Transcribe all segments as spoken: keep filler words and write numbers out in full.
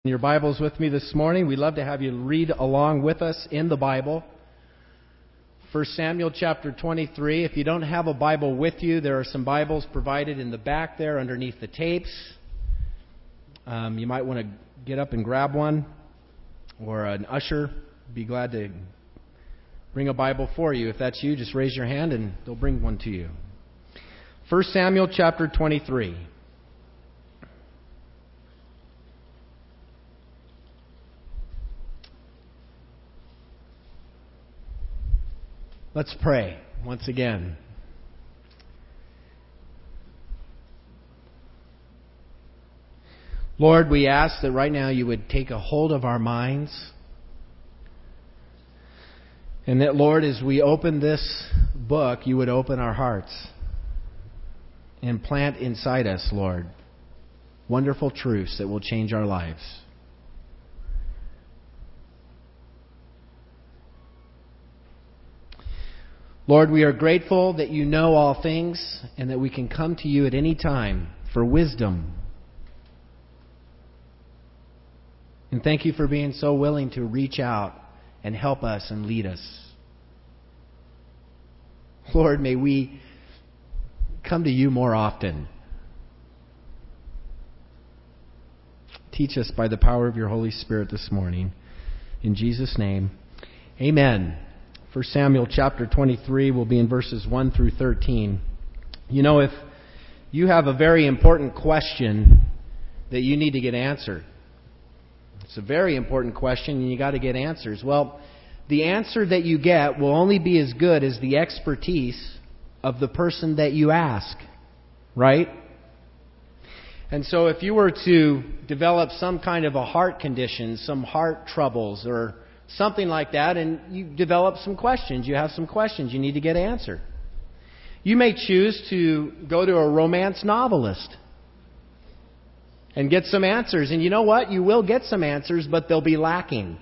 Your Bibles with me this morning. We'd love to have you read along with us in the Bible. First Samuel chapter twenty-three. If you don't have a Bible with you, there are some Bibles provided in the back there underneath the tapes. Um, you might want to get up and grab one, or an usher. Be glad to bring a Bible for you. If that's you, just raise your hand and they'll bring one to you. First Samuel chapter twenty-three. Let's pray once again. Lord, we ask that right now you would take a hold of our minds. And that, Lord, as we open this book, you would open our hearts and plant inside us, Lord, wonderful truths that will change our lives. Lord, we are grateful that you know all things and that we can come to you at any time for wisdom. And thank you for being so willing to reach out and help us and lead us. Lord, may we come to you more often. Teach us by the power of your Holy Spirit this morning. In Jesus' name, amen. First Samuel chapter twenty-three will be in verses one through thirteen. You know, if you have a very important question that you need to get answered, it's a very important question and you got to get answers. Well, the answer that you get will only be as good as the expertise of the person that you ask, right? And so if you were to develop some kind of a heart condition, some heart troubles or something like that, and you develop some questions. You have some questions you need to get answered. You may choose to go to a romance novelist and get some answers. And you know what? You will get some answers, but they'll be lacking.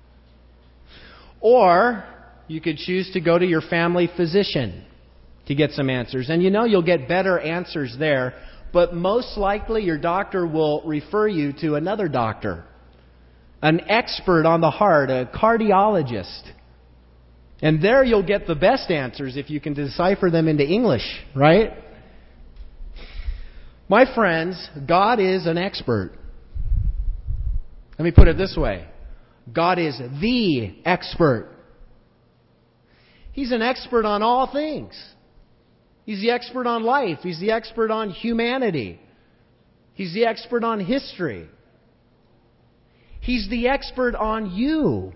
Or you could choose to go to your family physician to get some answers. And you know you'll get better answers there, but most likely your doctor will refer you to another doctor, an expert on the heart, a cardiologist. And there you'll get the best answers if you can decipher them into English, right? My friends, God is an expert. Let me put it this way. God is the expert. He's an expert on all things. He's the expert on life. He's the expert on humanity. He's the expert on history. He's the expert on you.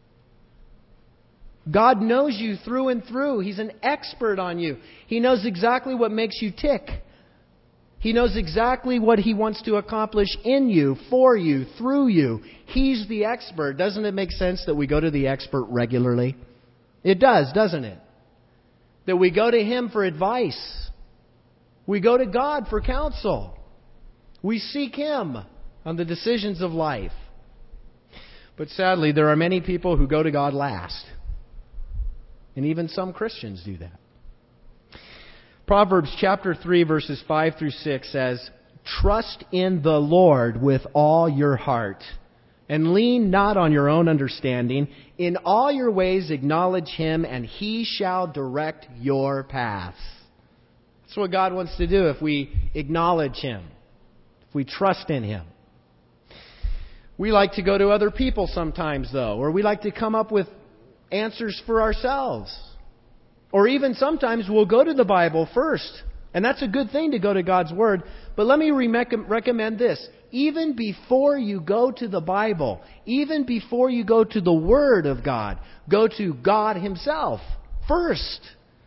God knows you through and through. He's an expert on you. He knows exactly what makes you tick. He knows exactly what He wants to accomplish in you, for you, through you. He's the expert. Doesn't it make sense that we go to the expert regularly? It does, doesn't it? That we go to Him for advice. We go to God for counsel. We seek Him on the decisions of life. But sadly, there are many people who go to God last. And even some Christians do that. Proverbs chapter three, verses five through six says, "Trust in the Lord with all your heart, and lean not on your own understanding. In all your ways acknowledge Him, and He shall direct your paths." That's what God wants to do if we acknowledge Him, if we trust in Him. We like to go to other people sometimes, though, or we like to come up with answers for ourselves. Or even sometimes we'll go to the Bible first. And that's a good thing to go to God's Word. But let me re- recommend this. Even before you go to the Bible, even before you go to the Word of God, go to God Himself first.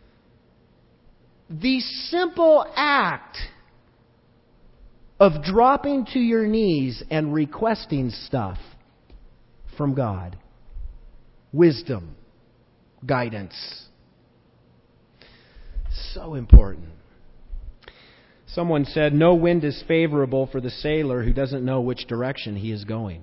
The simple act of dropping to your knees and requesting stuff from God. Wisdom. Guidance. So important. Someone said, no wind is favorable for the sailor who doesn't know which direction he is going.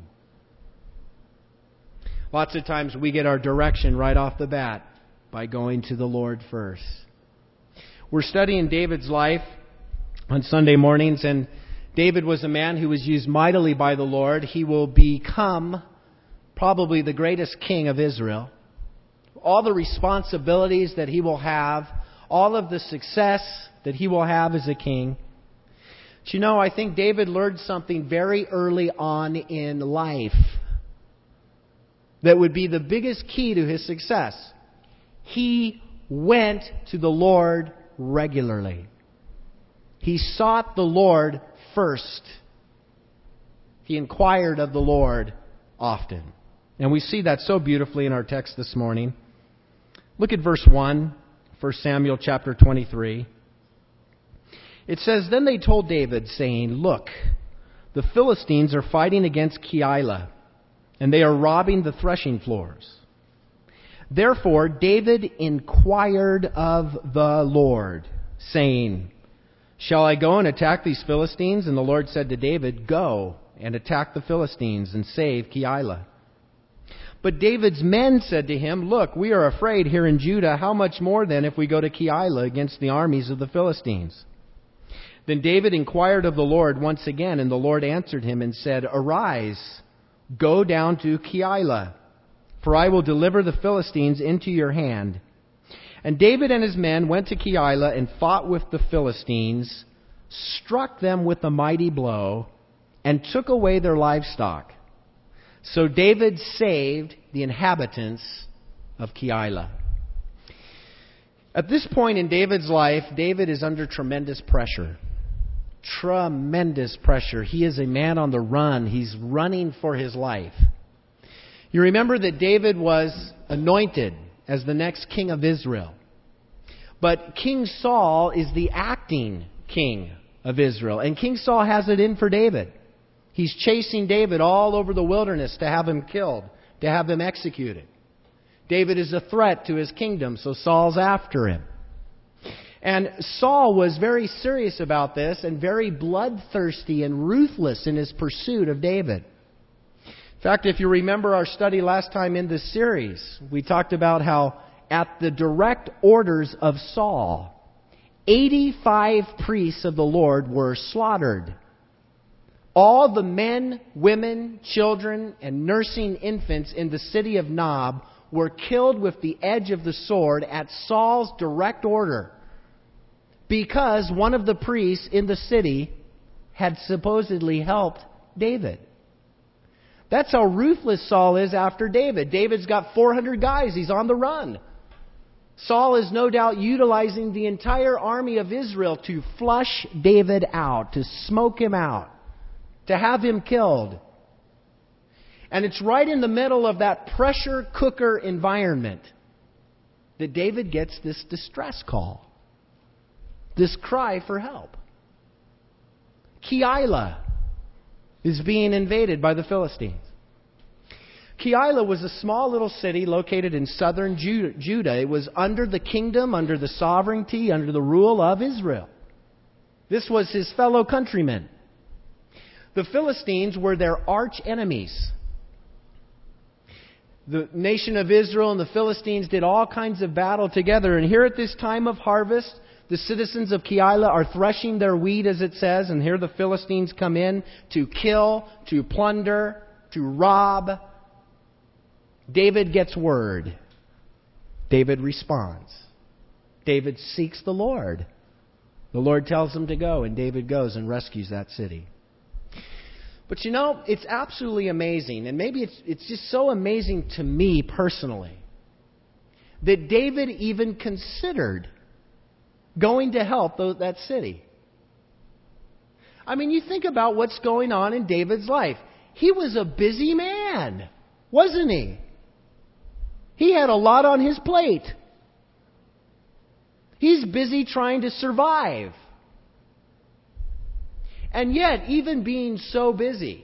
Lots of times we get our direction right off the bat by going to the Lord first. We're studying David's life on Sunday mornings, and David was a man who was used mightily by the Lord. He will become probably the greatest king of Israel. All the responsibilities that he will have, all of the success that he will have as a king. But you know, I think David learned something very early on in life that would be the biggest key to his success. He went to the Lord regularly. He sought the Lord first. He inquired of the Lord often. And we see that so beautifully in our text this morning. Look at verse one, First Samuel chapter twenty-three. It says, "Then they told David, saying, 'Look, the Philistines are fighting against Keilah, and they are robbing the threshing floors.' Therefore David inquired of the Lord, saying, 'Shall I go and attack these Philistines?' And the Lord said to David, 'Go and attack the Philistines and save Keilah.' But David's men said to him, 'Look, we are afraid here in Judah. How much more then if we go to Keilah against the armies of the Philistines?' Then David inquired of the Lord once again, and the Lord answered him and said, 'Arise, go down to Keilah, for I will deliver the Philistines into your hand.' And David and his men went to Keilah and fought with the Philistines, struck them with a mighty blow, and took away their livestock. So David saved the inhabitants of Keilah." At this point in David's life, David is under tremendous pressure. Tremendous pressure. He is a man on the run. He's running for his life. You remember that David was anointed as the next king of Israel. But King Saul is the acting king of Israel. And King Saul has it in for David. He's chasing David all over the wilderness to have him killed, to have him executed. David is a threat to his kingdom, so Saul's after him. And Saul was very serious about this and very bloodthirsty and ruthless in his pursuit of David. In fact, if you remember our study last time in this series, we talked about how at the direct orders of Saul, eighty-five priests of the Lord were slaughtered. All the men, women, children, and nursing infants in the city of Nob were killed with the edge of the sword at Saul's direct order because one of the priests in the city had supposedly helped David. That's how ruthless Saul is after David. David's got four hundred guys. He's on the run. Saul is no doubt utilizing the entire army of Israel to flush David out, to smoke him out, to have him killed. And it's right in the middle of that pressure cooker environment that David gets this distress call, this cry for help. Keilah is being invaded by the Philistines. Keilah was a small little city located in southern Judah. It was under the kingdom, under the sovereignty, under the rule of Israel. This was his fellow countrymen. The Philistines were their arch enemies. The nation of Israel and the Philistines did all kinds of battle together. And here at this time of harvest, the citizens of Keilah are threshing their wheat, as it says. And here the Philistines come in to kill, to plunder, to rob. David gets word. David responds. David seeks the Lord. The Lord tells him to go, and David goes and rescues that city. But you know, it's absolutely amazing, and maybe it's, it's just so amazing to me personally, that David even considered going to help those, that city. I mean, you think about what's going on in David's life. He was a busy man, wasn't he? He had a lot on his plate. He's busy trying to survive. And yet, even being so busy,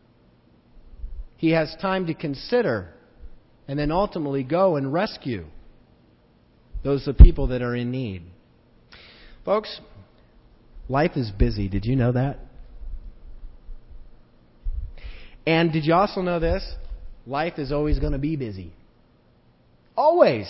he has time to consider and then ultimately go and rescue those of people that are in need. Folks, life is busy. Did you know that? And did you also know this? Life is always going to be busy. Always.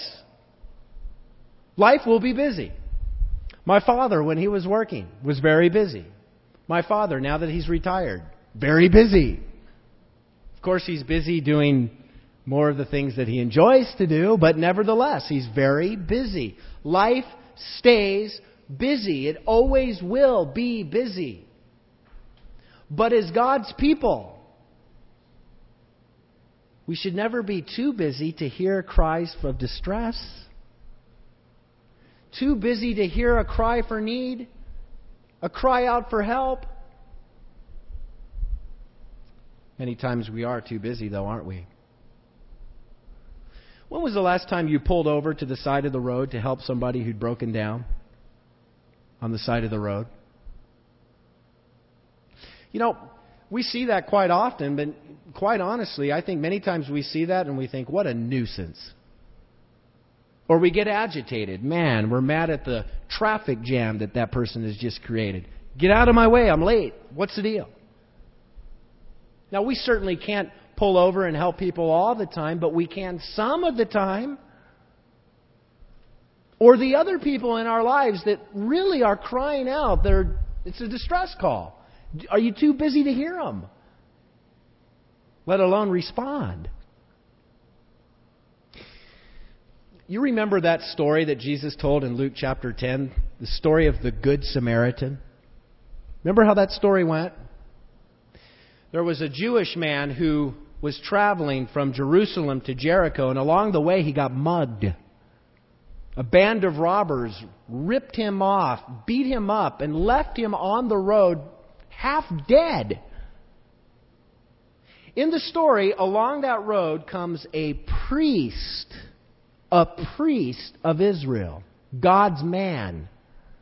Life will be busy. My father, when he was working, was very busy. My father, now that he's retired, very busy. Of course, he's busy doing more of the things that he enjoys to do, but nevertheless, he's very busy. Life stays busy. It always will be busy. But as God's people, we should never be too busy to hear cries of distress, too busy to hear a cry for need, a cry out for help. Many times we are too busy, though, aren't we? When was the last time you pulled over to the side of the road to help somebody who'd broken down on the side of the road? You know, we see that quite often, but quite honestly, I think many times we see that and we think, what a nuisance. Or we get agitated. Man, we're mad at the traffic jam that that person has just created. Get out of my way, I'm late. What's the deal? Now, we certainly can't pull over and help people all the time, but we can some of the time. Or the other people in our lives that really are crying out. They're, it's a distress call. Are you too busy to hear them? Let alone respond. You remember that story that Jesus told in Luke chapter ten? The story of the Good Samaritan? Remember how that story went? There was a Jewish man who was traveling from Jerusalem to Jericho, and along the way he got mugged. A band of robbers ripped him off, beat him up, and left him on the road half dead. In the story, along that road comes a priest, a priest of Israel, God's man.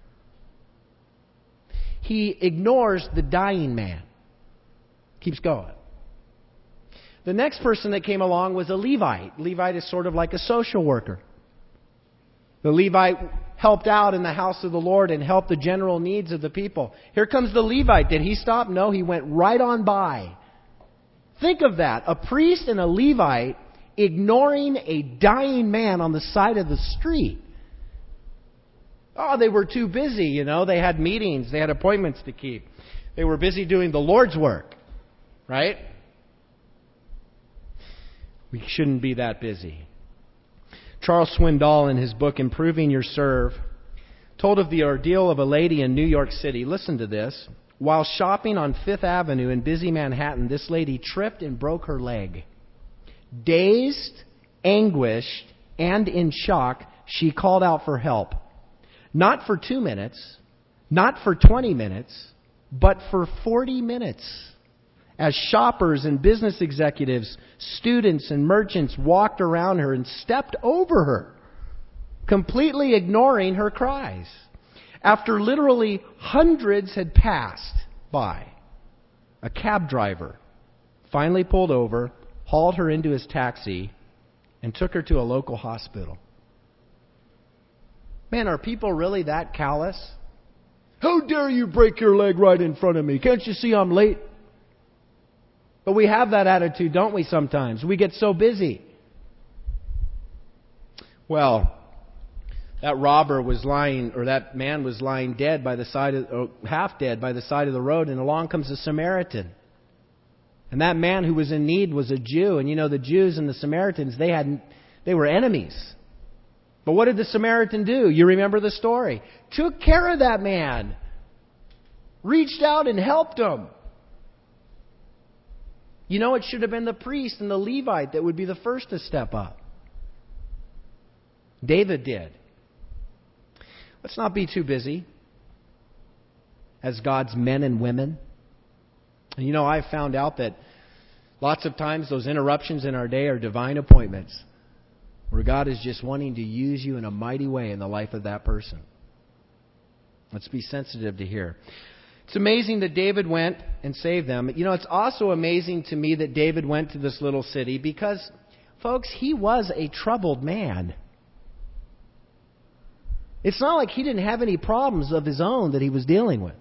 He ignores the dying man. Keeps going. The next person that came along was a Levite. Levite is sort of like a social worker. The Levite helped out in the house of the Lord and helped the general needs of the people. Here comes the Levite. Did he stop? No, he went right on by. Think of that. A priest and a Levite ignoring a dying man on the side of the street. Oh, they were too busy, you know. They had meetings. They had appointments to keep. They were busy doing the Lord's work. Right? We shouldn't be that busy. Charles Swindoll, in his book Improving Your Serve, told of the ordeal of a lady in New York City. Listen to this. While shopping on Fifth Avenue in busy Manhattan, this lady tripped and broke her leg. Dazed, anguished, and in shock, she called out for help. Not for two minutes, not for twenty minutes, but for forty minutes. As shoppers and business executives, students and merchants walked around her and stepped over her, completely ignoring her cries. After literally hundreds had passed by, a cab driver finally pulled over, hauled her into his taxi, and took her to a local hospital. Man, are people really that callous? How dare you break your leg right in front of me? Can't you see I'm late? But we have that attitude, don't we, sometimes? We get so busy. Well, that robber was lying, or that man was lying dead by the side of, or half dead by the side of the road, and along comes a Samaritan. And that man who was in need was a Jew. And you know, the Jews and the Samaritans, they had, they were enemies. But what did the Samaritan do? You remember the story. Took care of that man. Reached out and helped him. You know, it should have been the priest and the Levite that would be the first to step up. David did. Let's not be too busy as God's men and women. And you know, I've found out that lots of times those interruptions in our day are divine appointments, where God is just wanting to use you in a mighty way in the life of that person. Let's be sensitive to hear. It's amazing that David went and saved them. You know, it's also amazing to me that David went to this little city because, folks, he was a troubled man. It's not like he didn't have any problems of his own that he was dealing with.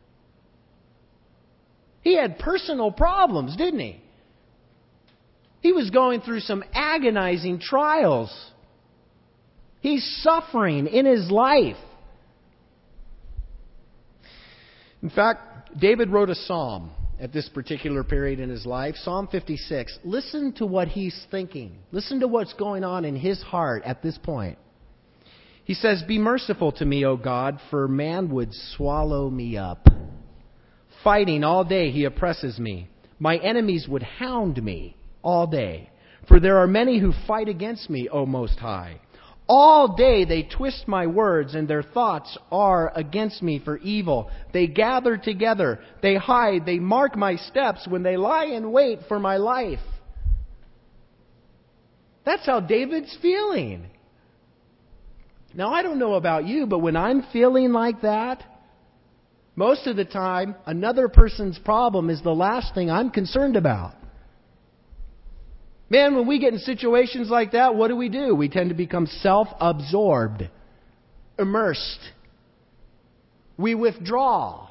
He had personal problems, didn't he? He was going through some agonizing trials. He's suffering in his life. In fact, David wrote a psalm at this particular period in his life, Psalm fifty-six. Listen to what he's thinking. Listen to what's going on in his heart at this point. He says, "Be merciful to me, O God, for man would swallow me up. Fighting all day he oppresses me. My enemies would hound me all day. For there are many who fight against me, O Most High. All day they twist my words, and their thoughts are against me for evil. They gather together, they hide, they mark my steps when they lie in wait for my life." That's how David's feeling. Now, I don't know about you, but when I'm feeling like that, most of the time, another person's problem is the last thing I'm concerned about. Man, when we get in situations like that, what do we do? We tend to become self-absorbed, immersed. We withdraw.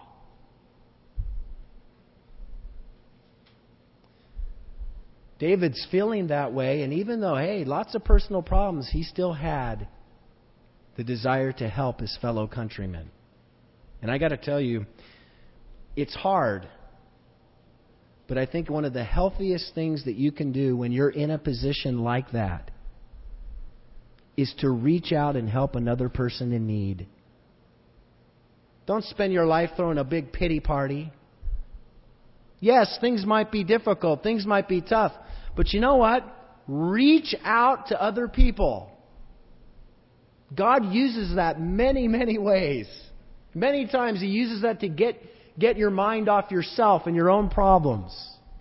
David's feeling that way, and even though, hey, lots of personal problems, he still had the desire to help his fellow countrymen. And I got to tell you, it's hard. But I think one of the healthiest things that you can do when you're in a position like that is to reach out and help another person in need. Don't spend your life throwing a big pity party. Yes, things might be difficult. Things might be tough. But you know what? Reach out to other people. God uses that many, many ways. Many times He uses that to get, get your mind off yourself and your own problems.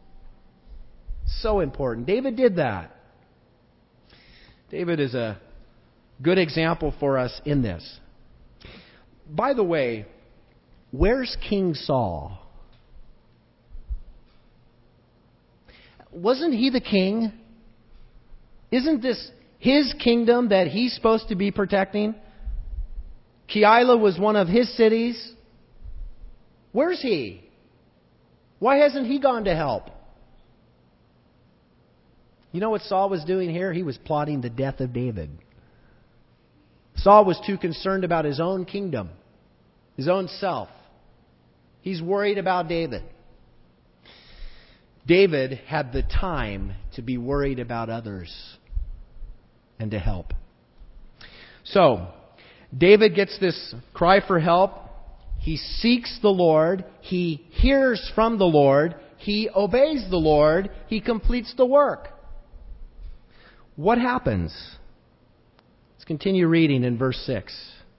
So important. David did that. David is a good example for us in this. By the way, where's King Saul? Wasn't he the king? Isn't this his kingdom that he's supposed to be protecting? Keilah was one of his cities. Where's he? Why hasn't he gone to help? You know what Saul was doing here? He was plotting the death of David. Saul was too concerned about his own kingdom, his own self. He's worried about David. David had the time to be worried about others and to help. So, David gets this cry for help. He seeks the Lord. He hears from the Lord. He obeys the Lord. He completes the work. What happens? Let's continue reading in verse six.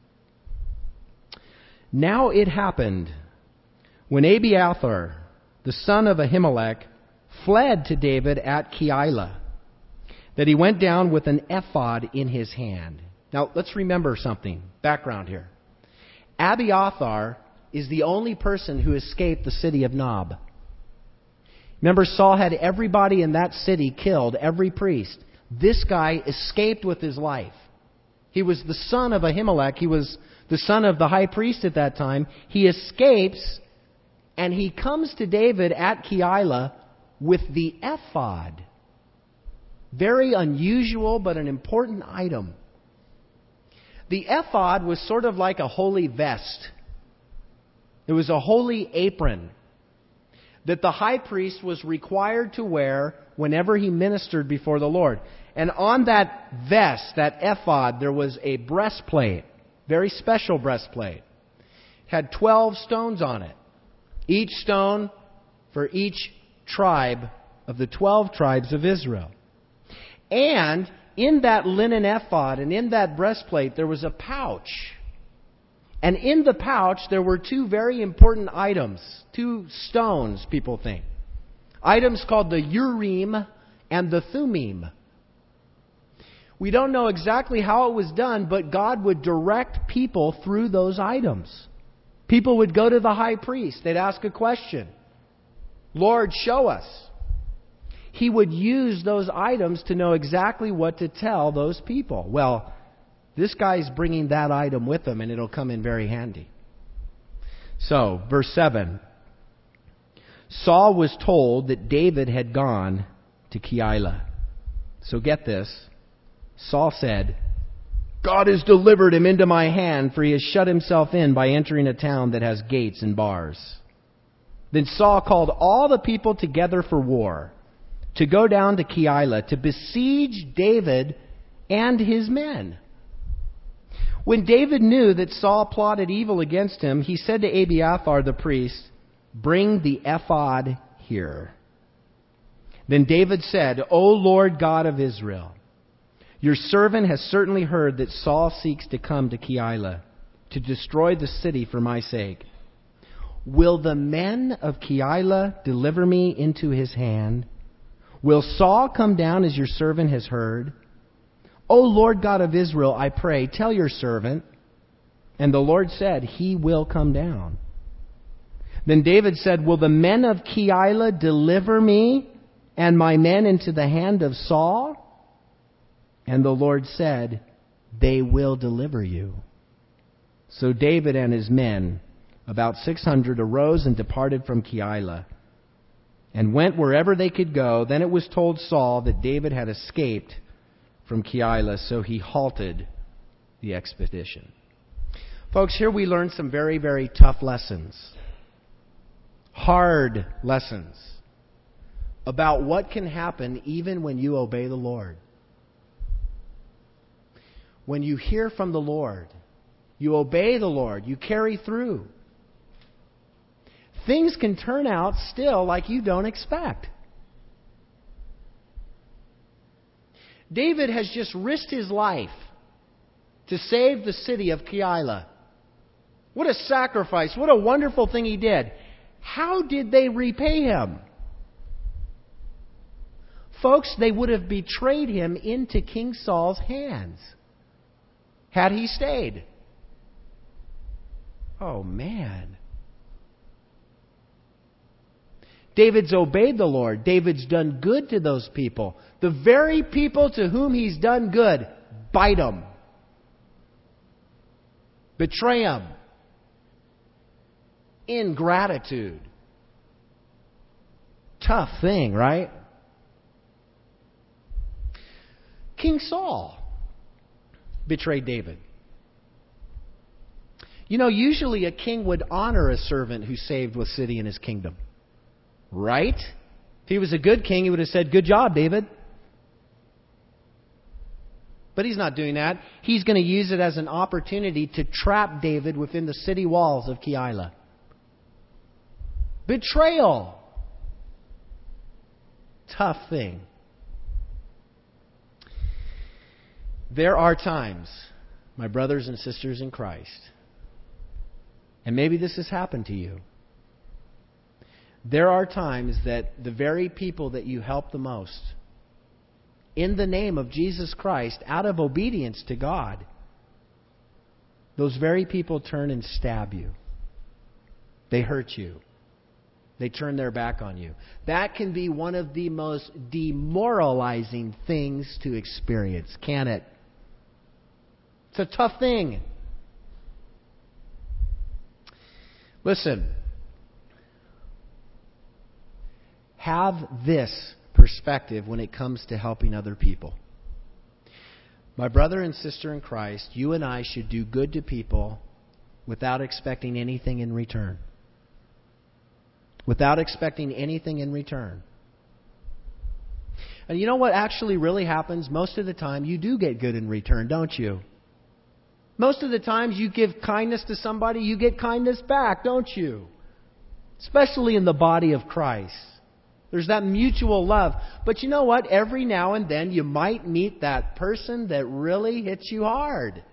Now it happened when Abiathar, the son of Ahimelech, fled to David at Keilah, that he went down with an ephod in his hand. Now, let's remember something. Background here. Abiathar is the only person who escaped the city of Nob. Remember, Saul had everybody in that city killed, every priest. This guy escaped with his life. He was the son of Ahimelech. He was the son of the high priest at that time. He escapes, and he comes to David at Keilah with the ephod. Very unusual, but an important item. The ephod was sort of like a holy vest. It was a holy apron that the high priest was required to wear whenever he ministered before the Lord. And on that vest, that ephod, there was a breastplate, very special breastplate. It had twelve stones on it. Each stone for each tribe of the twelve tribes of Israel. And in that linen ephod and in that breastplate, there was a pouch. And in the pouch, there were two very important items. Two stones, people think. Items called the Urim and the Thummim. We don't know exactly how it was done, but God would direct people through those items. People would go to the high priest. They'd ask a question. Lord, show us. He would use those items to know exactly what to tell those people. Well, this guy's bringing that item with him, and it'll come in very handy. So, verse seven. Saul was told that David had gone to Keilah. So get this. Saul said, God has delivered him into my hand, for he has shut himself in by entering a town that has gates and bars. Then Saul called all the people together for war, to go down to Keilah, to besiege David and his men. When David knew that Saul plotted evil against him, he said to Abiathar the priest, "Bring the ephod here." Then David said, "O Lord God of Israel, your servant has certainly heard that Saul seeks to come to Keilah, to destroy the city for my sake. Will the men of Keilah deliver me into his hand? Will Saul come down as your servant has heard? O Lord God of Israel, I pray, tell your servant." And the Lord said, "He will come down." Then David said, "Will the men of Keilah deliver me and my men into the hand of Saul?" And the Lord said, "They will deliver you." So David and his men, about six hundred, arose and departed from Keilah, and went wherever they could go. Then it was told Saul that David had escaped from Keilah, so he halted the expedition. Folks, here we learn some very, very tough lessons. Hard lessons about what can happen even when you obey the Lord. When you hear from the Lord, you obey the Lord, you carry through, things can turn out still like you don't expect. David has just risked his life to save the city of Keilah. What a sacrifice. What a wonderful thing he did. How did they repay him? Folks, they would have betrayed him into King Saul's hands had he stayed. Oh, man. David's obeyed the Lord. David's done good to those people. The very people to whom he's done good, bite them. Betray them. Ingratitude. Tough thing, right? King Saul betrayed David. You know, usually a king would honor a servant who saved a city in his kingdom. Right? If he was a good king, he would have said, "Good job, David." But he's not doing that. He's going to use it as an opportunity to trap David within the city walls of Keilah. Betrayal. Tough thing. There are times, my brothers and sisters in Christ, and maybe this has happened to you, there are times that the very people that you help the most, in the name of Jesus Christ, out of obedience to God, those very people turn and stab you. They hurt you. They turn their back on you. That can be one of the most demoralizing things to experience, can it? It's a tough thing. Listen. Have this perspective when it comes to helping other people. My brother and sister in Christ, you and I should do good to people without expecting anything in return. Without expecting anything in return. And you know what actually really happens? Most of the time you do get good in return, don't you? Most of the times you give kindness to somebody, you get kindness back, don't you? Especially in the body of Christ. There's that mutual love. But you know what? Every now and then you might meet that person that really hits you hard.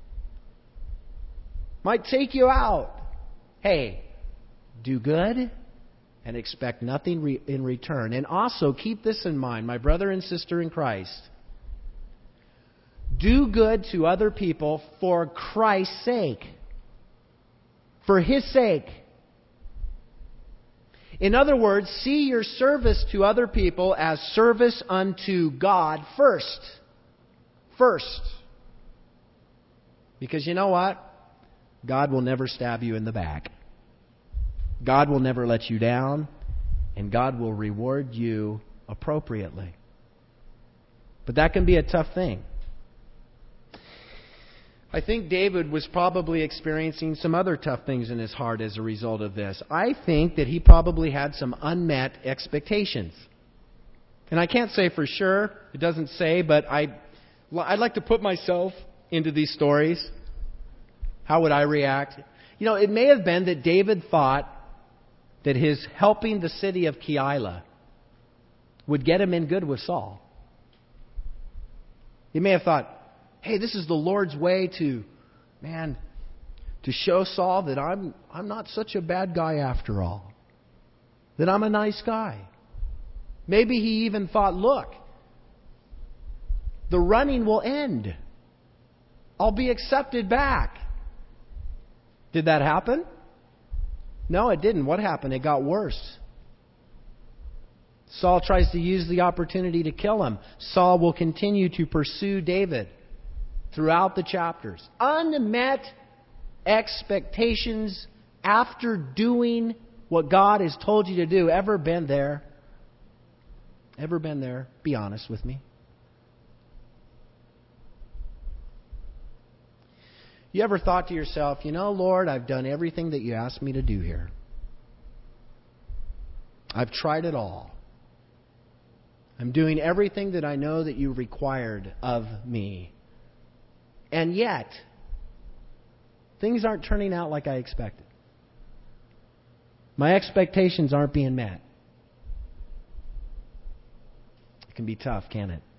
Might take you out. Hey, do good and expect nothing re- in return. And also keep this in mind, my brother and sister in Christ. Do good to other people for Christ's sake. For His sake. In other words, see your service to other people as service unto God first. First. Because you know what? God will never stab you in the back. God will never let you down. And God will reward you appropriately. But that can be a tough thing. I think David was probably experiencing some other tough things in his heart as a result of this. I think that he probably had some unmet expectations. And I can't say for sure, it doesn't say, but I, I'd like to put myself into these stories. How would I react? You know, it may have been that David thought that his helping the city of Keilah would get him in good with Saul. He may have thought, hey, this is the Lord's way to, man, to show Saul that I'm I'm not such a bad guy after all. That I'm a nice guy. Maybe he even thought, look, the running will end. I'll be accepted back. Did that happen? No, it didn't. What happened? It got worse. Saul tries to use the opportunity to kill him. Saul will continue to pursue David throughout the chapters. Unmet expectations after doing what God has told you to do. Ever been there? Ever been there? Be honest with me. You ever thought to yourself, you know, Lord, I've done everything that you asked me to do here. I've tried it all. I'm doing everything that I know that you required of me. And yet, things aren't turning out like I expected. My expectations aren't being met. It can be tough, can't it?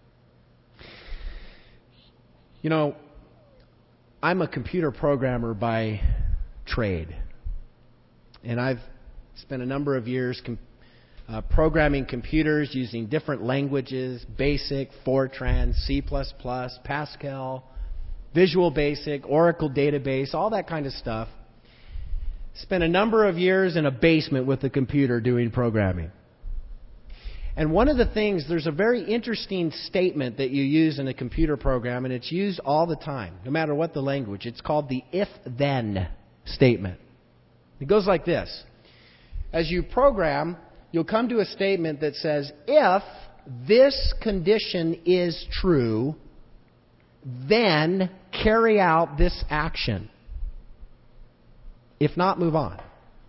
You know, I'm a computer programmer by trade. And I've spent a number of years com- uh, programming computers using different languages, BASIC, Fortran, C plus plus, Pascal, Visual Basic, Oracle Database, all that kind of stuff. Spent a number of years in a basement with a computer doing programming. And one of the things, there's a very interesting statement that you use in a computer program, and it's used all the time, no matter what the language. It's called the if-then statement. It goes like this. As you program, you'll come to a statement that says, if this condition is true, then carry out this action. If not, move on.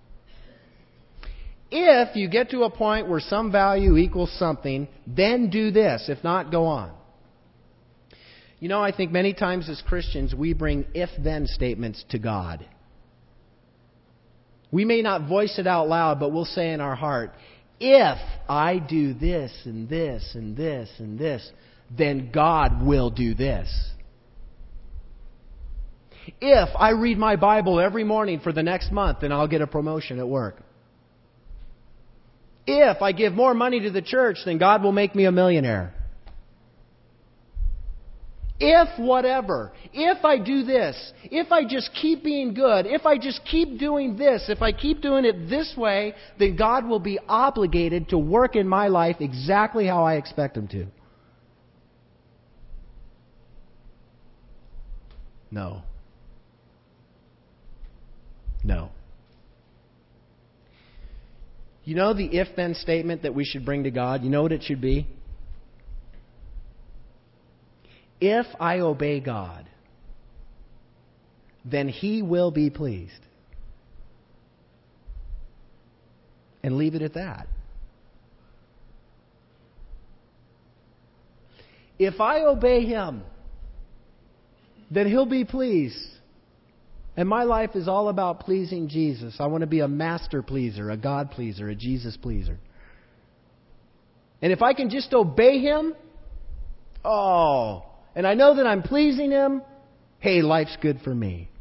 If you get to a point where some value equals something, then do this. If not, go on. You know, I think many times as Christians, we bring if-then statements to God. We may not voice it out loud, but we'll say in our heart, if I do this and this and this and this, then God will do this. If I read my Bible every morning for the next month, then I'll get a promotion at work. If I give more money to the church, then God will make me a millionaire. If whatever, if I do this, if I just keep being good, if I just keep doing this, if I keep doing it this way, then God will be obligated to work in my life exactly how I expect Him to. No. No. You know the if-then statement that we should bring to God? You know what it should be? If I obey God, then He will be pleased. And leave it at that. If I obey Him, then He'll be pleased. And my life is all about pleasing Jesus. I want to be a master pleaser, a God pleaser, a Jesus pleaser. And if I can just obey Him, oh, and I know that I'm pleasing Him, hey, life's good for me.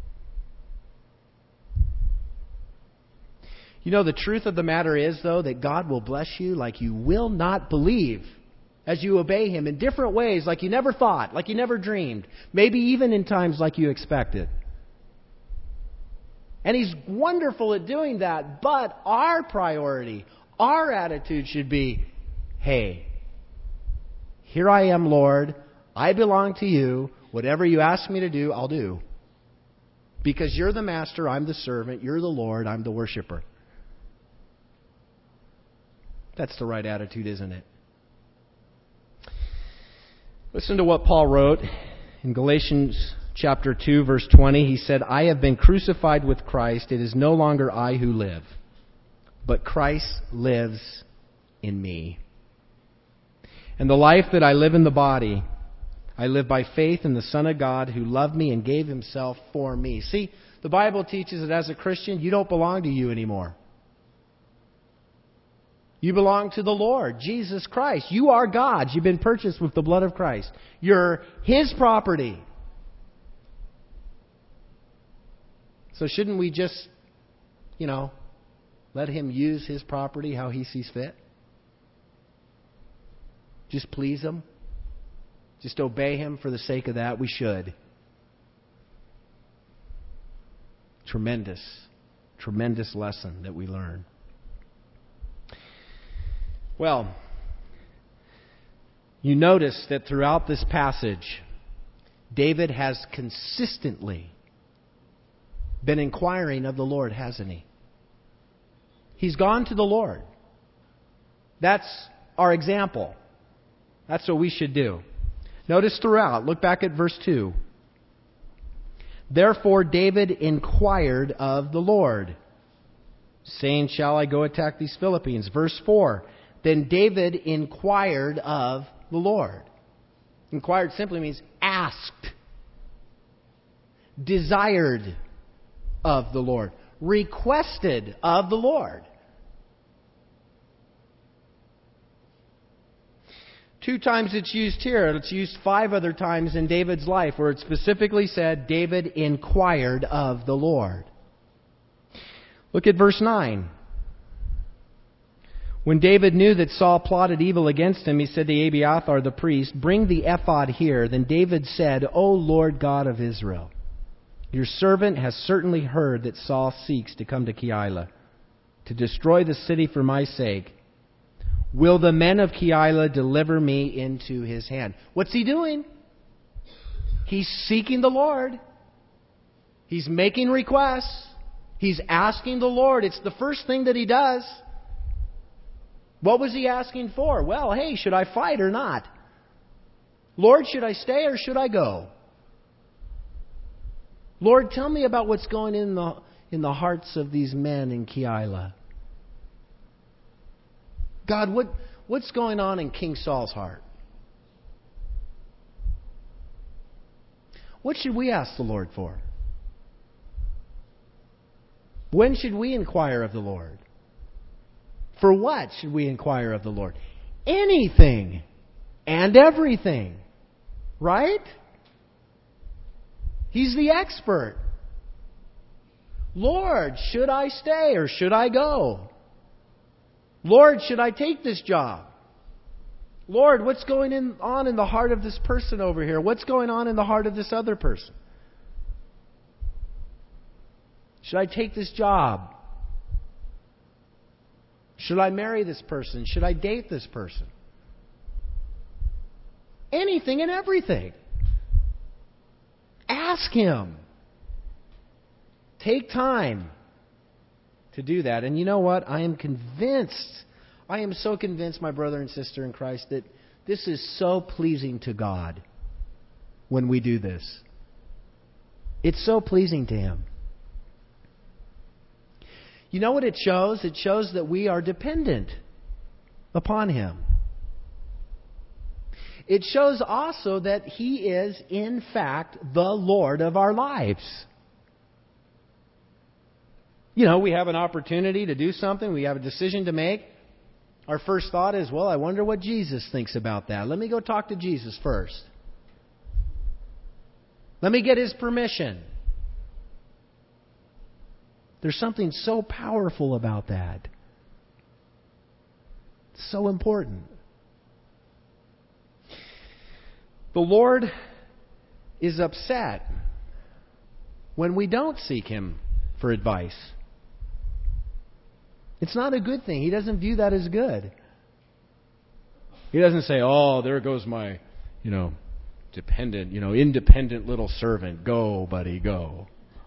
You know, the truth of the matter is, though, that God will bless you like you will not believe as you obey Him in different ways, like you never thought, like you never dreamed, maybe even in times like you expected. And He's wonderful at doing that, but our priority, our attitude should be, hey, here I am, Lord. I belong to You. Whatever You ask me to do, I'll do. Because You're the master, I'm the servant. You're the Lord, I'm the worshiper. That's the right attitude, isn't it? Listen to what Paul wrote in Galatians chapter two, verse twenty, he said, I have been crucified with Christ. It is no longer I who live, but Christ lives in me. And the life that I live in the body, I live by faith in the Son of God who loved me and gave himself for me. See, the Bible teaches that as a Christian, you don't belong to you anymore. You belong to the Lord, Jesus Christ. You are God's. You've been purchased with the blood of Christ. You're His property. So shouldn't we just, you know, let Him use His property how He sees fit? Just please Him? Just obey Him for the sake of that? We should. Tremendous, tremendous lesson that we learn. Well, you notice that throughout this passage, David has consistently been inquiring of the Lord, hasn't he? He's gone to the Lord. That's our example. That's what we should do. Notice throughout, look back at verse two. Therefore David inquired of the Lord, saying, shall I go attack these Philistines? Verse four. Then David inquired of the Lord. Inquired simply means asked, desired of the Lord, requested of the Lord. Two times it's used here. It's used five other times in David's life where it specifically said David inquired of the Lord. Look at verse nine. When David knew that Saul plotted evil against him, he said to Abiathar the priest, bring the ephod here. Then David said, O Lord God of Israel, your servant has certainly heard that Saul seeks to come to Keilah, to destroy the city for my sake. Will the men of Keilah deliver me into his hand? What's he doing? He's seeking the Lord. He's making requests. He's asking the Lord. It's the first thing that he does. What was he asking for? Well, hey, should I fight or not? Lord, should I stay or should I go? Lord, tell me about what's going in the in the hearts of these men in Keilah. God, what, what's going on in King Saul's heart? What should we ask the Lord for? When should we inquire of the Lord? For what should we inquire of the Lord? Anything and everything. Right? He's the expert. Lord, should I stay or should I go? Lord, should I take this job? Lord, what's going in, on in the heart of this person over here? What's going on in the heart of this other person? Should I take this job? Should I marry this person? Should I date this person? Anything and everything. Ask Him. Take time to do that. And you know what? I am convinced, I am so convinced, my brother and sister in Christ, that this is so pleasing to God when we do this. It's so pleasing to Him. You know what it shows? It shows that we are dependent upon Him. It shows also that He is, in fact, the Lord of our lives. You know, we have an opportunity to do something. We have a decision to make. Our first thought is, well, I wonder what Jesus thinks about that. Let me go talk to Jesus first. Let me get His permission. There's something so powerful about that. It's so important. The Lord is upset when we don't seek Him for advice. It's not a good thing. He doesn't view that as good. He doesn't say, oh, there goes my, you know, dependent, you know, independent little servant. Go, buddy, go.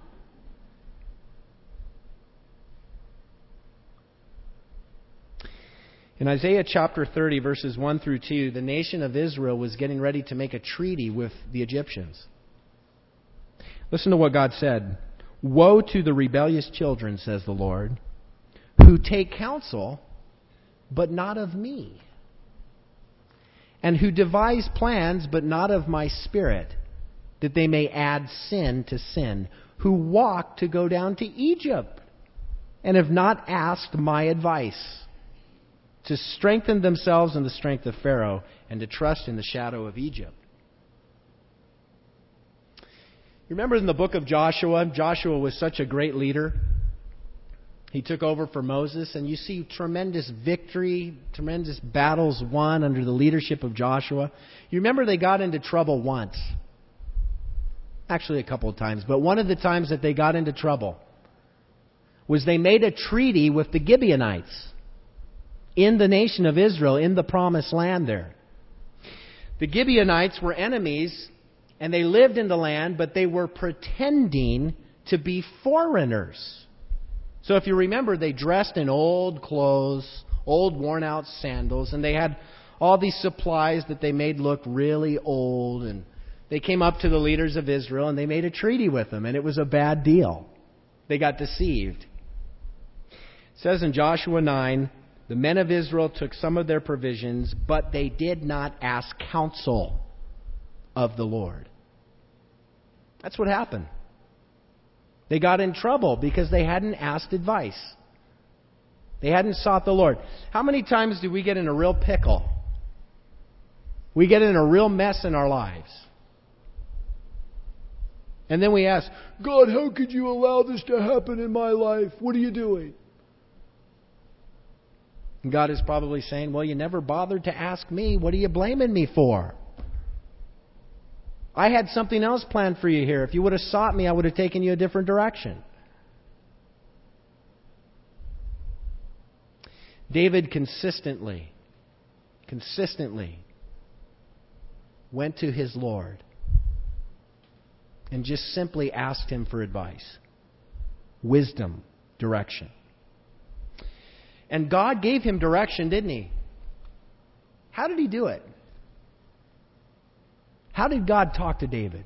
In Isaiah chapter thirty, verses one through two, the nation of Israel was getting ready to make a treaty with the Egyptians. Listen to what God said. Woe to the rebellious children, says the Lord, who take counsel, but not of me, and who devise plans, but not of my Spirit, that they may add sin to sin, who walk to go down to Egypt, and have not asked my advice, to strengthen themselves in the strength of Pharaoh, and to trust in the shadow of Egypt. You remember in the book of Joshua, Joshua was such a great leader. He took over for Moses, and you see tremendous victory, tremendous battles won under the leadership of Joshua. You remember they got into trouble once. Actually, a couple of times. But one of the times that they got into trouble was they made a treaty with the Gibeonites in the nation of Israel, in the promised land there. The Gibeonites were enemies, and they lived in the land, but they were pretending to be foreigners. So if you remember, they dressed in old clothes, old worn-out sandals, and they had all these supplies that they made look really old. And they came up to the leaders of Israel, and they made a treaty with them, and it was a bad deal. They got deceived. It says in Joshua nine, the men of Israel took some of their provisions, but they did not ask counsel of the Lord. That's what happened. They got in trouble because they hadn't asked advice. They hadn't sought the Lord. How many times do we get in a real pickle? We get in a real mess in our lives. And then we ask, God, how could you allow this to happen in my life? What are you doing? And God is probably saying, well, you never bothered to ask me. What are you blaming me for? I had something else planned for you here. If you would have sought me, I would have taken you a different direction. David consistently, consistently went to his Lord and just simply asked him for advice, wisdom, direction. And God gave him direction, didn't he? How did he do it? How did God talk to David?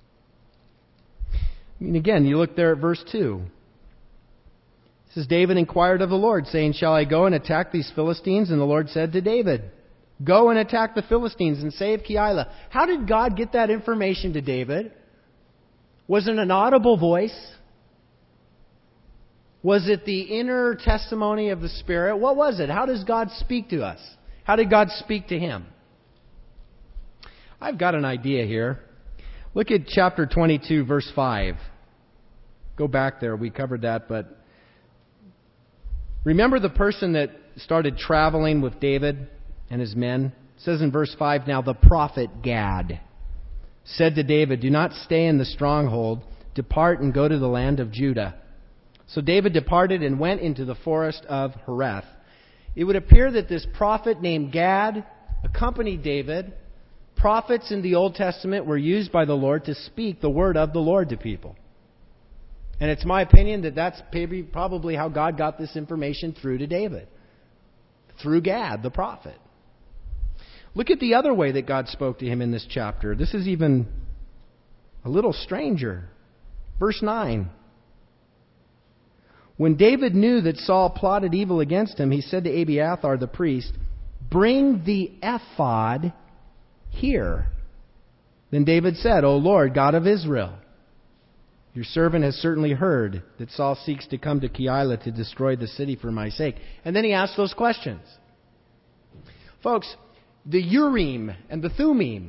I mean, again, you look there at verse two. It says, David inquired of the Lord, saying, shall I go and attack these Philistines? And the Lord said to David, go and attack the Philistines and save Keilah. How did God get that information to David? Was it an audible voice? Was it the inner testimony of the Spirit? What was it? How does God speak to us? How did God speak to him? I've got an idea here. Look at chapter twenty-two, verse five. Go back there. We covered that, but remember the person that started traveling with David and his men? It says in verse five, now the prophet Gad said to David, do not stay in the stronghold. Depart and go to the land of Judah. So David departed and went into the forest of Hereth. It would appear that this prophet named Gad accompanied David. Prophets in the Old Testament were used by the Lord to speak the word of the Lord to people. And it's my opinion that that's maybe probably how God got this information through to David. Through Gad, the prophet. Look at the other way that God spoke to him in this chapter. This is even a little stranger. Verse nine. When David knew that Saul plotted evil against him, he said to Abiathar the priest, bring the ephod here. Then David said, O Lord, God of Israel, your servant has certainly heard that Saul seeks to come to Keilah to destroy the city for my sake. And then he asked those questions. Folks, the Urim and the Thummim,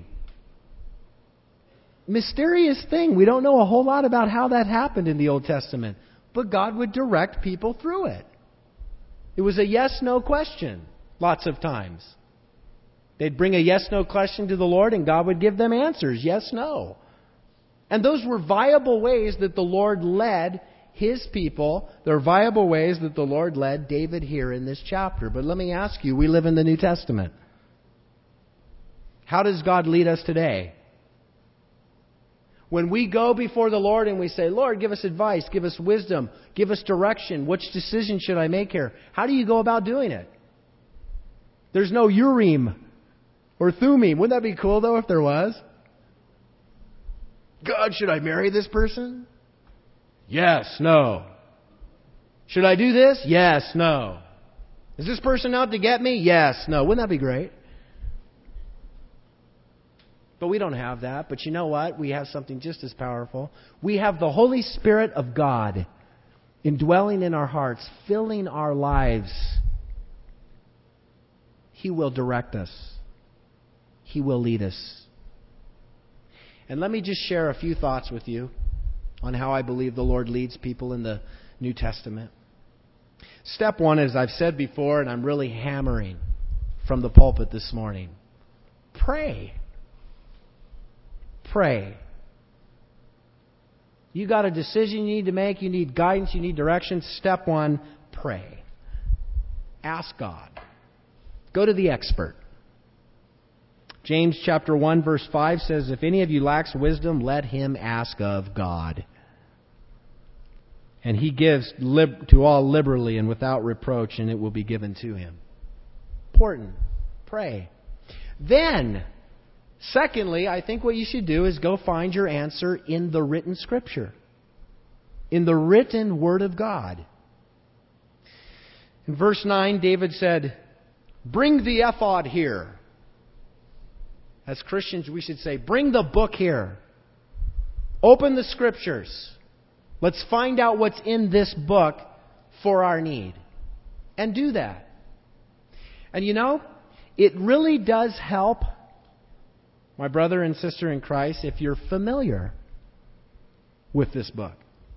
mysterious thing. We don't know a whole lot about how that happened in the Old Testament, but God would direct people through it. It was a yes-no question lots of times. They'd bring a yes-no question to the Lord, and God would give them answers, yes, no. And those were viable ways that the Lord led His people. They're viable ways that the Lord led David here in this chapter. But let me ask you, we live in the New Testament. How does God lead us today? When we go before the Lord and we say, Lord, give us advice, give us wisdom, give us direction. Which decision should I make here? How do you go about doing it? There's no Urim or Thummim. Wouldn't that be cool, though, if there was? God, should I marry this person? Yes, no. Should I do this? Yes, no. Is this person out to get me? Yes, no. Wouldn't that be great? But we don't have that. But you know what? We have something just as powerful. We have the Holy Spirit of God indwelling in our hearts, filling our lives. He will direct us. He will lead us. And let me just share a few thoughts with you on how I believe the Lord leads people in the New Testament. Step one, as I've said before, and I'm really hammering from the pulpit this morning, pray. Pray. You got a decision you need to make, you need guidance, you need direction. Step one, pray. Ask God. Go to the expert. James chapter one verse five says, if any of you lacks wisdom, let him ask of God. And He gives lib- to all liberally and without reproach, and it will be given to him. Important. Pray. Then, secondly, I think what you should do is go find your answer in the written Scripture. In the written Word of God. In verse nine, David said, bring the ephod here. As Christians, we should say, bring the book here. Open the Scriptures. Let's find out what's in this book for our need. And do that. And you know, it really does help, my brother and sister in Christ, if you're familiar with this book.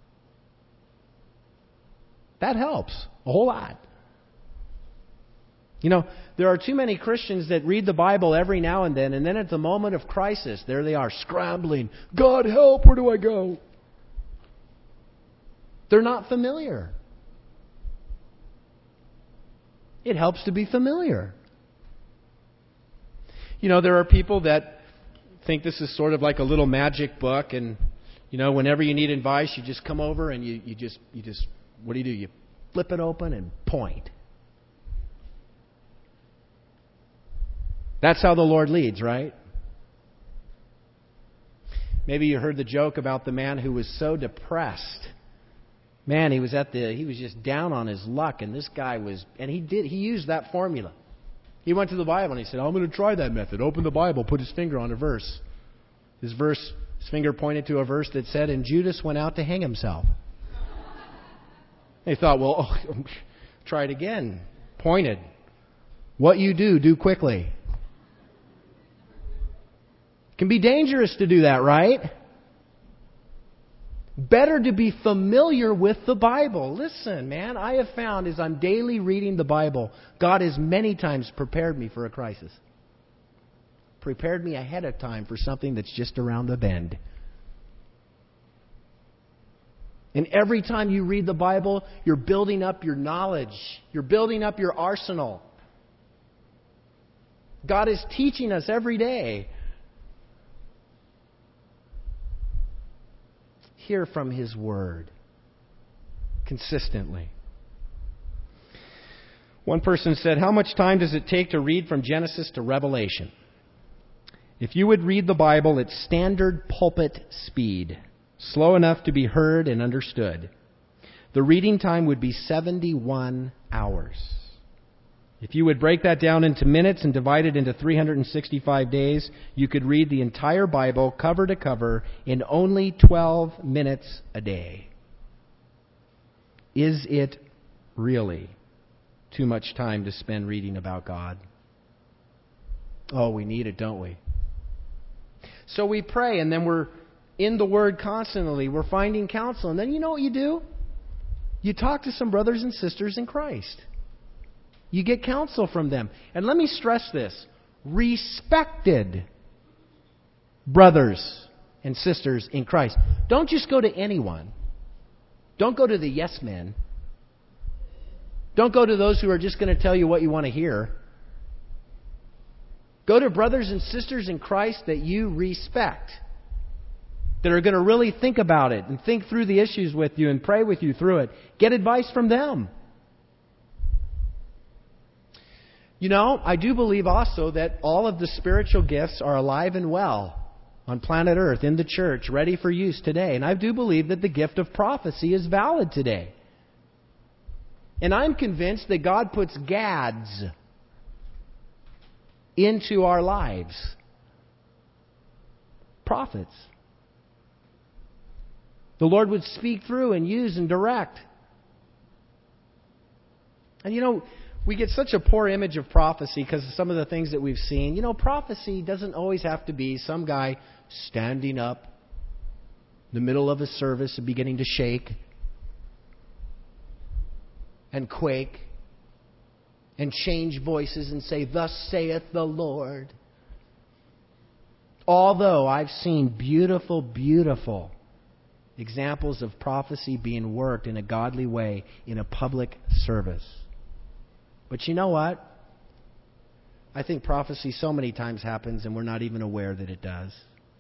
That helps a whole lot. You know, there are too many Christians that read the Bible every now and then, and then at the moment of crisis, there they are scrambling. God help, where do I go? They're not familiar. It helps to be familiar. You know, there are people that think this is sort of like a little magic book, and, you know, whenever you need advice, you just come over and you, you just, you just, what do you do? You flip it open and point. That's how the Lord leads, right? Maybe you heard the joke about the man who was so depressed. Man, he was at the he was just down on his luck, and this guy was and he did he used that formula. He went to the Bible and he said, I'm going to try that method. Open the Bible, put his finger on a verse. His verse his finger pointed to a verse that said, and Judas went out to hang himself. They thought, well, oh, try it again. Pointed. What you do, do quickly. Can be dangerous to do that, right? Better to be familiar with the Bible. Listen, man, I have found as I'm daily reading the Bible, God has many times prepared me for a crisis. Prepared me ahead of time for something that's just around the bend. And every time you read the Bible, you're building up your knowledge. You're building up your arsenal. God is teaching us every day. Hear from His Word consistently. One person said, how much time does it take to read from Genesis to Revelation? If you would read the Bible at standard pulpit speed, slow enough to be heard and understood, the reading time would be seventy-one hours. If you would break that down into minutes and divide it into three hundred sixty-five days, you could read the entire Bible cover to cover in only twelve minutes a day. Is it really too much time to spend reading about God? Oh, we need it, don't we? So we pray, and then we're in the Word constantly. We're finding counsel. And then you know what you do? You talk to some brothers and sisters in Christ. You get counsel from them. And let me stress this. Respected brothers and sisters in Christ. Don't just go to anyone. Don't go to the yes men. Don't go to those who are just going to tell you what you want to hear. Go to brothers and sisters in Christ that you respect. That are going to really think about it and think through the issues with you and pray with you through it. Get advice from them. You know, I do believe also that all of the spiritual gifts are alive and well on planet Earth, in the church, ready for use today. And I do believe that the gift of prophecy is valid today. And I'm convinced that God puts Gads into our lives. Prophets. The Lord would speak through and use and direct. And you know, we get such a poor image of prophecy because of some of the things that we've seen. You know, prophecy doesn't always have to be some guy standing up in the middle of a service and beginning to shake and quake and change voices and say, "Thus saith the Lord." Although I've seen beautiful, beautiful examples of prophecy being worked in a godly way in a public service. But you know what? I think prophecy so many times happens and we're not even aware that it does.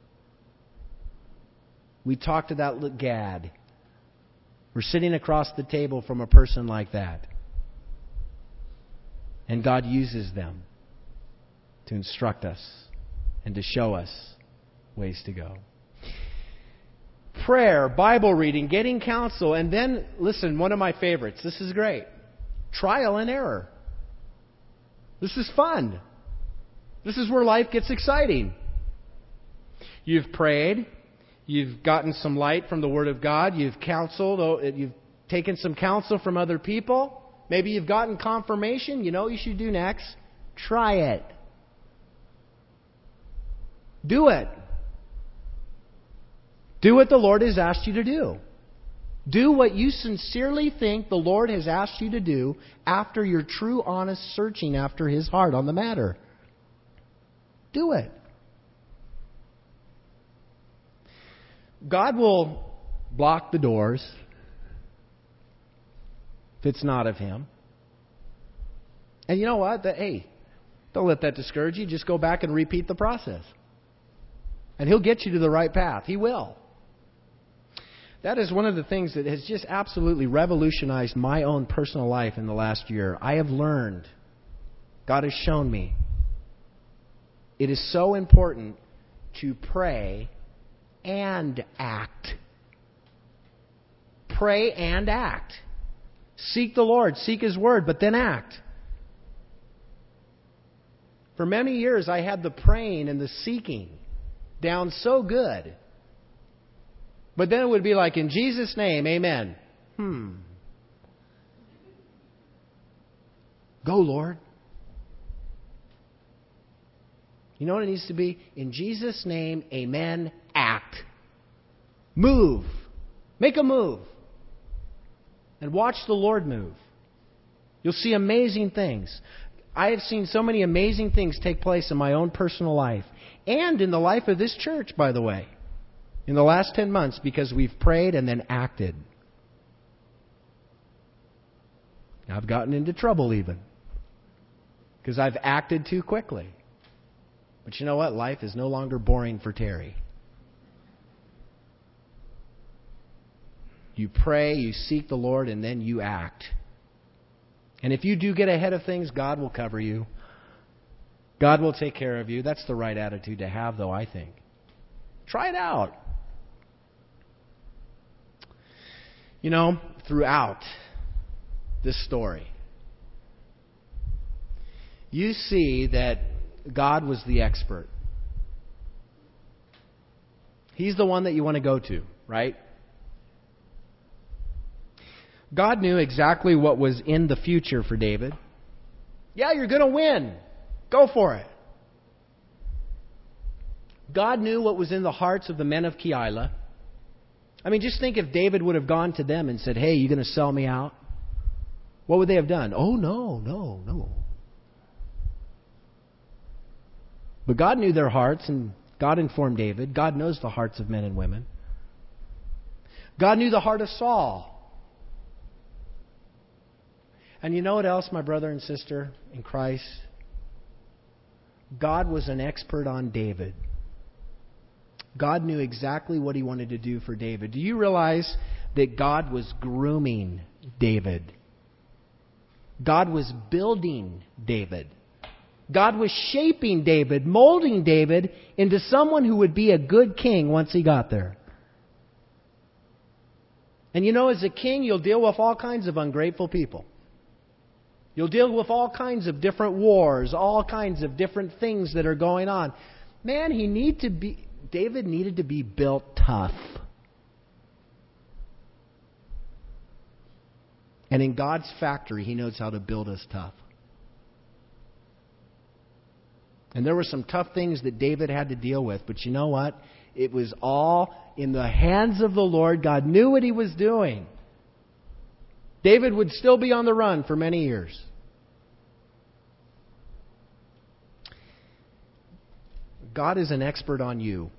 We talked to that Gad. We're sitting across the table from a person like that. And God uses them to instruct us and to show us ways to go. Prayer, Bible reading, getting counsel, and then, listen, one of my favorites. This is great. Trial and error. This is fun. This is where life gets exciting. You've prayed. You've gotten some light from the Word of God. You've counseled. You've taken some counsel from other people. Maybe you've gotten confirmation. You know what you should do next? Try it. Do it. Do what the Lord has asked you to do. Do what you sincerely think the Lord has asked you to do after your true, honest searching after His heart on the matter. Do it. God will block the doors if it's not of Him. And you know what? That, hey, don't let that discourage you. Just go back and repeat the process. And He'll get you to the right path. He will. That is one of the things that has just absolutely revolutionized my own personal life in the last year. I have learned, God has shown me, it is so important to pray and act. Pray and act. Seek the Lord, seek His Word, but then act. For many years I had the praying and the seeking down so good. But then it would be like, in Jesus' name, amen. Hmm. Go, Lord. You know what it needs to be? In Jesus' name, amen, act. Move. Make a move. And watch the Lord move. You'll see amazing things. I have seen so many amazing things take place in my own personal life. And in the life of this church, by the way. In the last ten months, because we've prayed and then acted. I've gotten into trouble even. Because I've acted too quickly. But you know what? Life is no longer boring for Terry. You pray, you seek the Lord, and then you act. And if you do get ahead of things, God will cover you. God will take care of you. That's the right attitude to have, though, I think. Try it out. You know, throughout this story, you see that God was the expert. He's the one that you want to go to, right? God knew exactly what was in the future for David. Yeah, you're going to win. Go for it. God knew what was in the hearts of the men of Keilah. I mean, just think if David would have gone to them and said, "Hey, you going to sell me out?" What would they have done? Oh, no, no, no. But God knew their hearts, and God informed David. God knows the hearts of men and women. God knew the heart of Saul. And you know what else, my brother and sister in Christ? God was an expert on David. God knew exactly what He wanted to do for David. Do you realize that God was grooming David? God was building David. God was shaping David, molding David into someone who would be a good king once he got there. And you know, as a king, you'll deal with all kinds of ungrateful people. You'll deal with all kinds of different wars, all kinds of different things that are going on. Man, he need to be David needed to be built tough. And in God's factory, He knows how to build us tough. And there were some tough things that David had to deal with, but you know what? It was all in the hands of the Lord. God knew what He was doing. David would still be on the run for many years. God is an expert on you.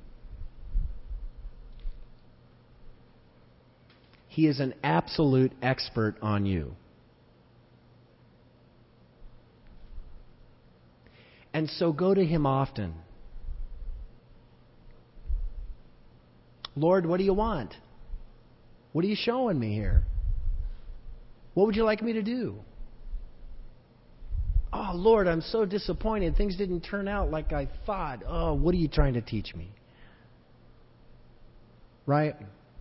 He is an absolute expert on you. And so go to Him often. Lord, what do you want? What are you showing me here? What would you like me to do? Oh, Lord, I'm so disappointed. Things didn't turn out like I thought. Oh, what are you trying to teach me? Right?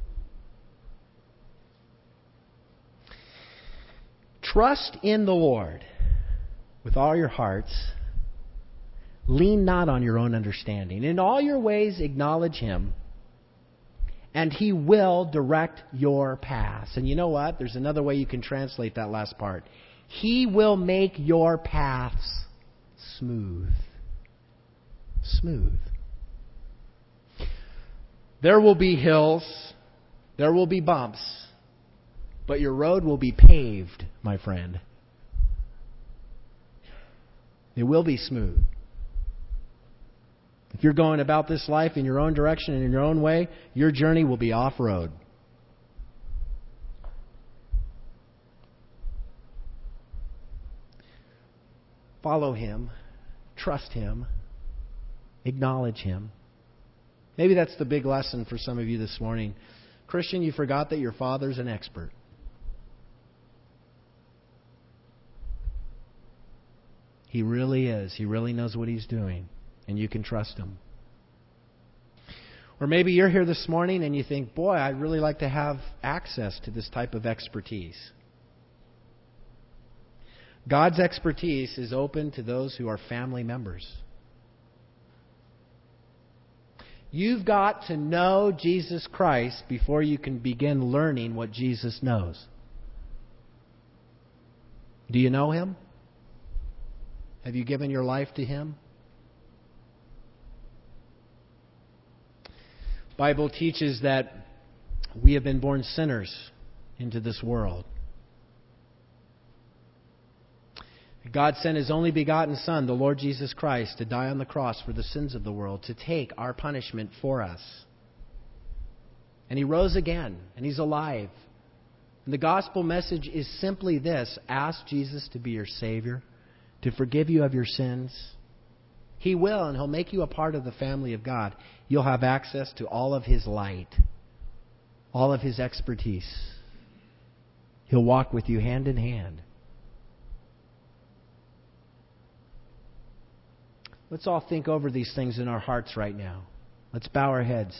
Trust in the Lord with all your hearts. Lean not on your own understanding. In all your ways acknowledge Him, and He will direct your paths. And you know what? There's another way you can translate that last part. He will make your paths smooth. Smooth. There will be hills. There will be bumps. But your road will be paved, my friend. It will be smooth. If you're going about this life in your own direction and in your own way, your journey will be off-road. Follow Him. Trust Him. Acknowledge Him. Maybe that's the big lesson for some of you this morning. Christian, you forgot that your Father's an expert. He really is. He really knows what He's doing. And you can trust Him. Or maybe you're here this morning and you think, boy, I'd really like to have access to this type of expertise. God's expertise is open to those who are family members. You've got to know Jesus Christ before you can begin learning what Jesus knows. Do you know Him? Have you given your life to Him? The Bible teaches that we have been born sinners into this world. God sent His only begotten Son, the Lord Jesus Christ, to die on the cross for the sins of the world, to take our punishment for us. And He rose again, and He's alive. And the gospel message is simply this: ask Jesus to be your Savior, to forgive you of your sins. He will, and He'll make you a part of the family of God. You'll have access to all of His light, all of His expertise. He'll walk with you hand in hand. Let's all think over these things in our hearts right now. Let's bow our heads.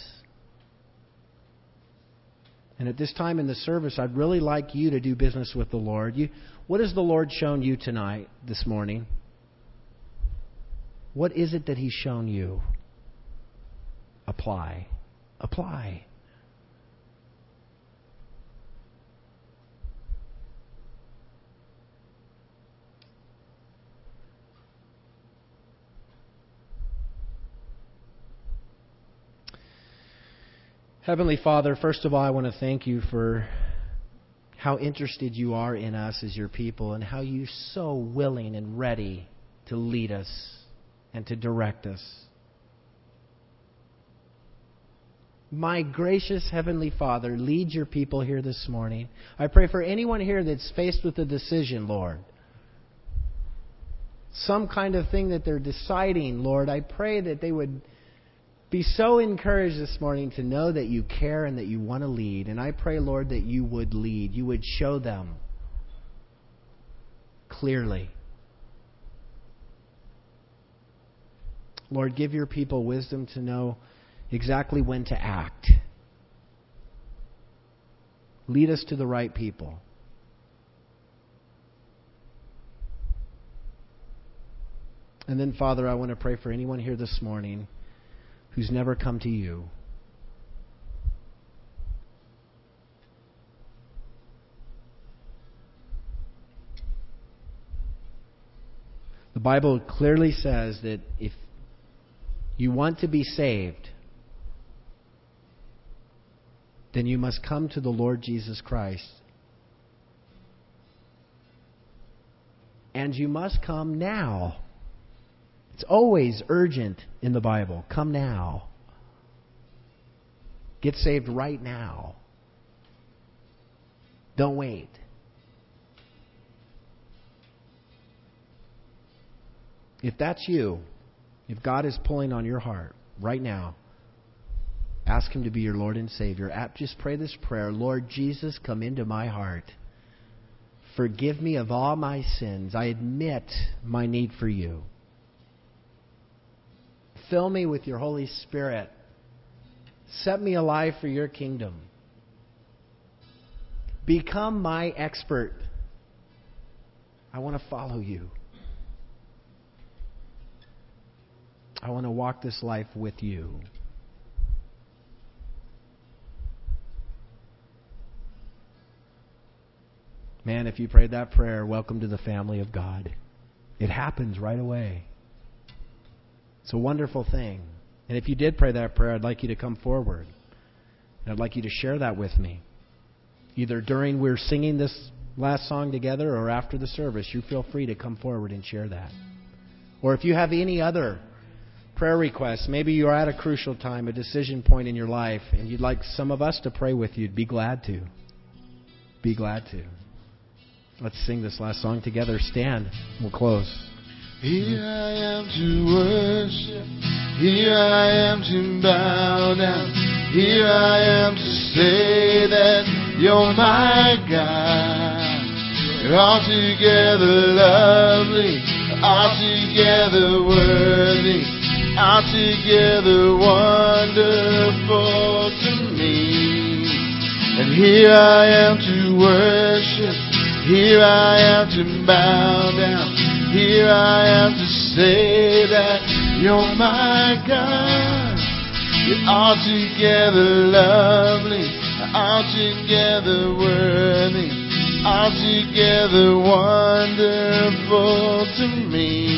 And at this time in the service, I'd really like you to do business with the Lord. You, what has the Lord shown you tonight, this morning? What is it that He's shown you? Apply. Apply. Heavenly Father, first of all, I want to thank You for how interested You are in us as Your people, and how You're so willing and ready to lead us and to direct us. My gracious Heavenly Father, lead Your people here this morning. I pray for anyone here that's faced with a decision, Lord. Some kind of thing that they're deciding, Lord. I pray that they would be so encouraged this morning to know that You care and that You want to lead. And I pray, Lord, that You would lead. You would show them clearly. Lord, give your people wisdom to know exactly when to act. Lead us to the right people. And then, Father, I want to pray for anyone here this morning who's never come to you. The Bible clearly says that if you want to be saved, then you must come to the Lord Jesus Christ. And you must come now. It's always urgent in the Bible. Come now. Get saved right now. Don't wait. If that's you, if God is pulling on your heart right now, ask Him to be your Lord and Savior. Just pray this prayer. Lord Jesus, come into my heart. Forgive me of all my sins. I admit my need for you. Fill me with your Holy Spirit. Set me alive for your kingdom. Become my expert. I want to follow you. I want to walk this life with you. Man, if you prayed that prayer, welcome to the family of God. It happens right away. It's a wonderful thing. And if you did pray that prayer, I'd like you to come forward. And I'd like you to share that with me. Either during we're singing this last song together or after the service, you feel free to come forward and share that. Or if you have any other prayer requests, maybe you're at a crucial time, a decision point in your life, and you'd like some of us to pray with you, be glad to. Be glad to. Let's sing this last song together. Stand. We'll close. Here I am to worship. Here I am to bow down. Here I am to say that you're my God. You're altogether lovely, altogether worthy, altogether wonderful to me. And here I am to worship. Here I am to bow down. Here I am to say that you're my God. You're altogether lovely, altogether worthy, altogether wonderful to me.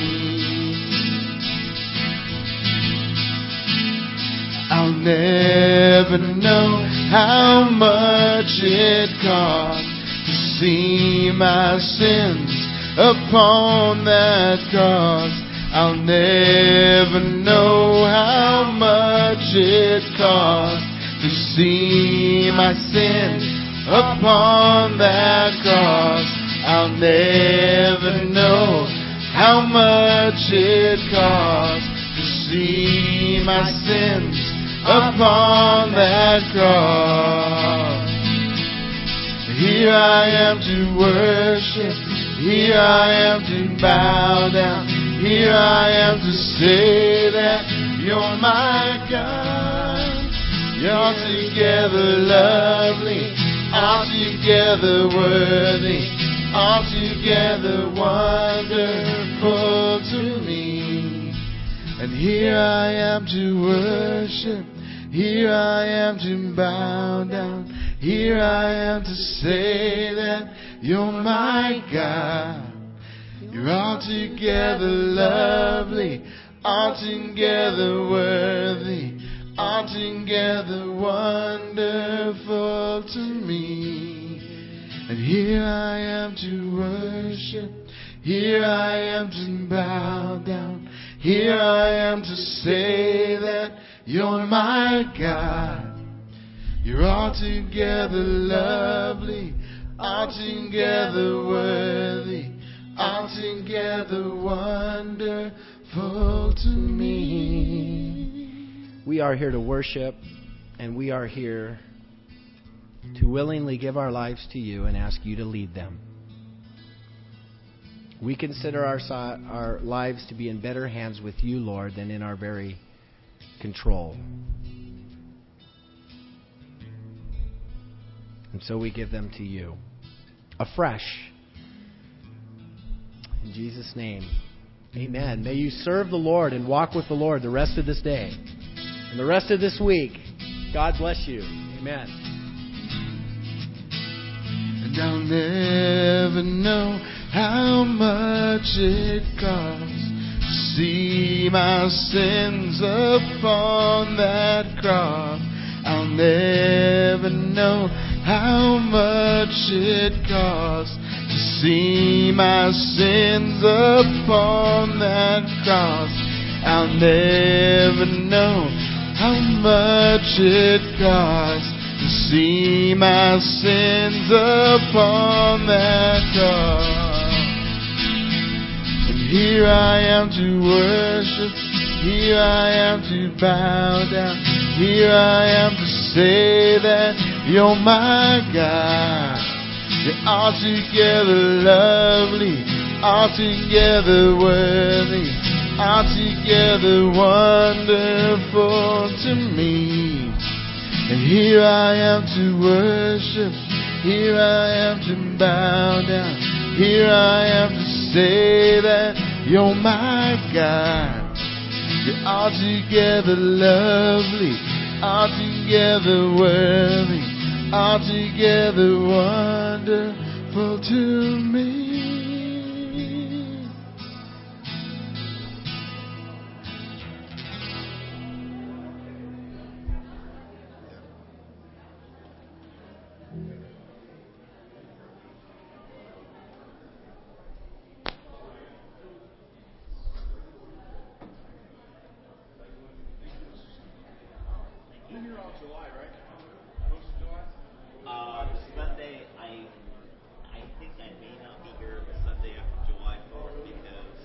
I'll never know how much it costs to see my sins upon that cross. I'll never know how much it costs to see my sins upon that cross. I'll never know how much it costs to see my sins upon that cross. Here I am to worship. Here I am to bow down. Here I am to say that you're my God. You're altogether lovely, altogether worthy, altogether wonderful to me. And here I am to worship. Here I am to bow down. Here I am to say that you're my God. You're altogether lovely, altogether worthy, altogether wonderful to me. And here I am to worship. Here I am to bow down. Here I am to say that you're my God. You're altogether lovely, altogether worthy, altogether wonderful to me. We are here to worship, and we are here to willingly give our lives to you and ask you to lead them. We consider our, si- our lives to be in better hands with you, Lord, than in our very control. And so we give them to you afresh. In Jesus' name, amen. May you serve the Lord and walk with the Lord the rest of this day and the rest of this week. God bless you. Amen. And I'll never know how much it costs to see my sins upon that cross. I'll never know how much it costs to see my sins upon that cross. I'll never know how much it costs to see my sins upon that cross. And here I am to worship, here I am to bow down, here I am to say that you're my God. You're altogether lovely, altogether worthy, altogether wonderful to me. And here I am to worship, here I am to bow down, here I am to say that you're my God. You're altogether lovely, altogether worthy, altogether wonderful to me. Uh, Sunday, I I think I may not be here the Sunday after July fourth because